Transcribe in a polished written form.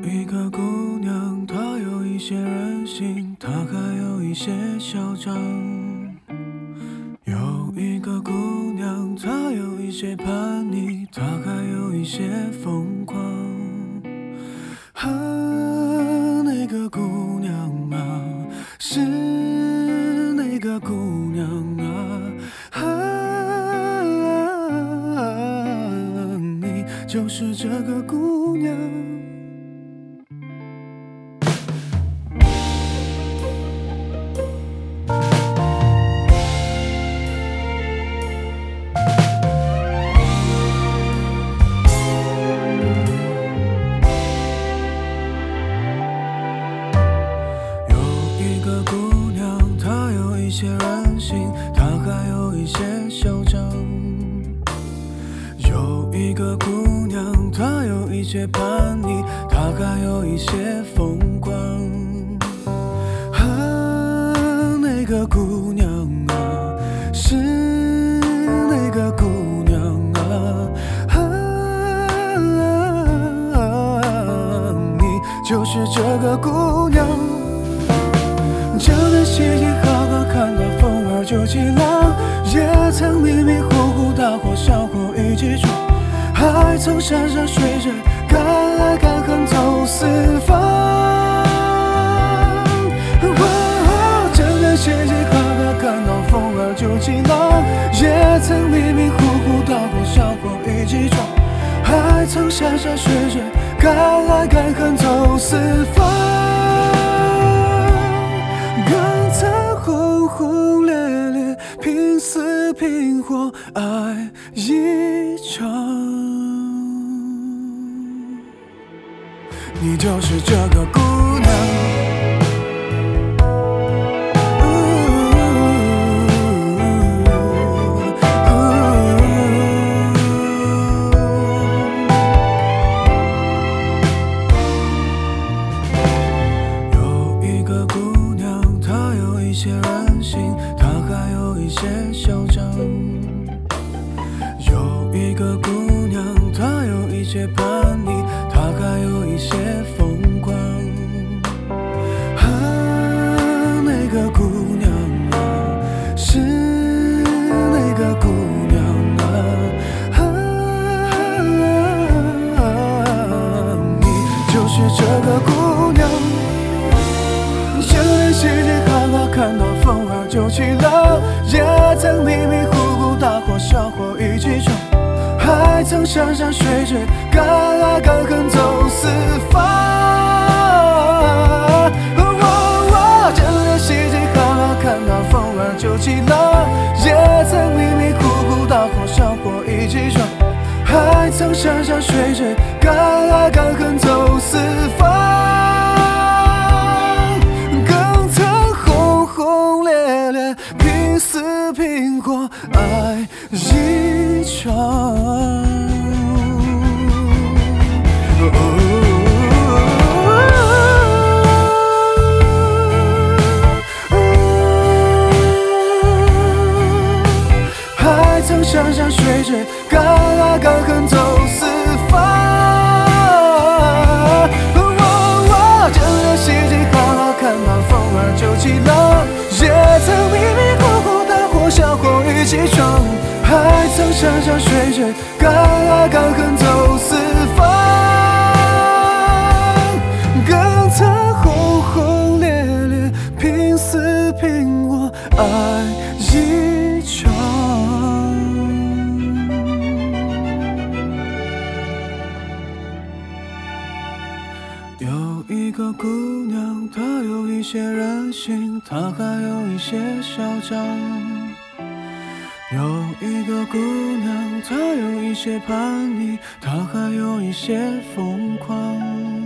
一个姑娘，她有一些任性，她还有一些嚣张。有一个姑娘，她有一些叛逆，她还有一些疯狂。那个姑娘啊，是那个姑娘啊，你就是这个姑娘。一些任性，她还有一些嚣张。有一个姑娘，她有一些叛逆，她还有一些疯狂。那个姑娘啊，是那个姑娘啊，你就是这个姑娘。这段时间好好看到风儿就起浪，也曾迷迷糊糊大火小火一起闯，还曾山山水水敢爱敢恨走四方。这段时间好好看到风儿就起浪，也曾迷迷糊糊大火小火一起闯，还曾山山水水敢爱敢恨走四方。刚曾轰轰烈烈，拼死拼活爱一场，你就是这个姑娘。一些任性，她还有一些嚣张。有一个姑娘，她有一些叛逆，她还有一些疯狂。那个姑娘啊，是那个姑娘啊，你就是这个姑娘。这段时间好好看到风儿就起浪，也曾迷迷糊糊大火小火一起闯，还曾山山水水敢爱敢恨走四方。这段时间好好看到风儿就起浪，也曾迷迷糊糊大火小火一起闯，还曾山山水水敢爱敢恨走四方。拼死拼活爱一场，还曾山山水水敢爱敢恨走四方。这段时间好好看到风儿就起浪，也曾迷迷糊糊大火小火一起闯，还曾山山水水敢爱敢恨走四方。更曾轰轰烈烈，拼死拼活爱一场。有一个姑娘，她有一些任性，她还有一些嚣张。有一个姑娘，她有一些叛逆，她还有一些疯狂。